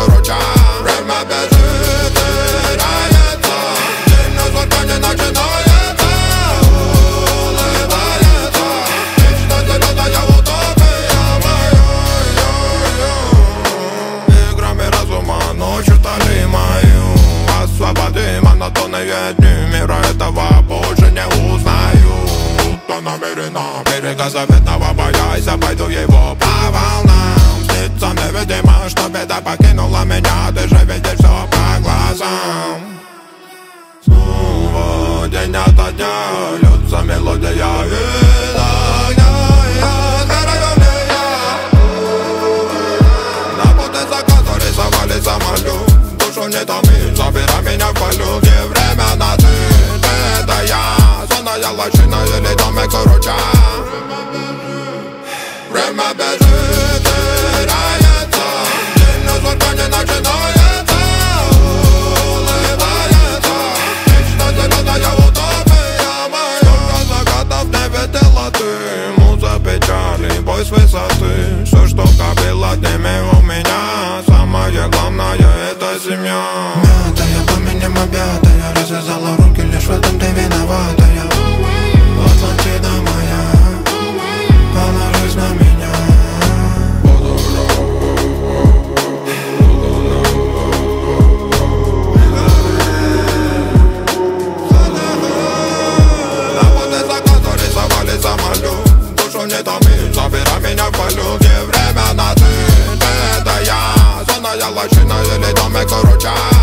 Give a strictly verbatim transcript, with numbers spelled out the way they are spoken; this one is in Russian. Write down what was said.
короче. Время бежит, теряется, день на законе начинается, улыбается. Вечно зеленая утопия моя. Играми разума ночью стали мою. Освободи монотонные дни, мира этого больше не узнаю. Кто намеренно берега заветного боясь, пойду его по волнам. Снится мне, видимо, что беда покинула меня. Ты же видишь все по глазам. Снова день ото дня льется мелодия из огня. На пути заката рисовали самолет. Душу не томи, забирай меня в полет. Не время на ты, ты это я. Сонная лощина или домик короче. Время бежит, теряется, день на законе начинается, улыбается. Вечно зеленая утопия моя. Сколько закатов не видела ты, муза печали, бой с высоты. Все, что копило, отними у меня. Самое главное — это семья. Мятая, пламенем объятая, развязала руки, лишь в этом ты виноватая. Атлантида моя, положись на меня. На пути заката рисовали самолет. Душу не томи, забирай меня в полет. Не время на ты, ты это я. Сонная лощина или домик короче.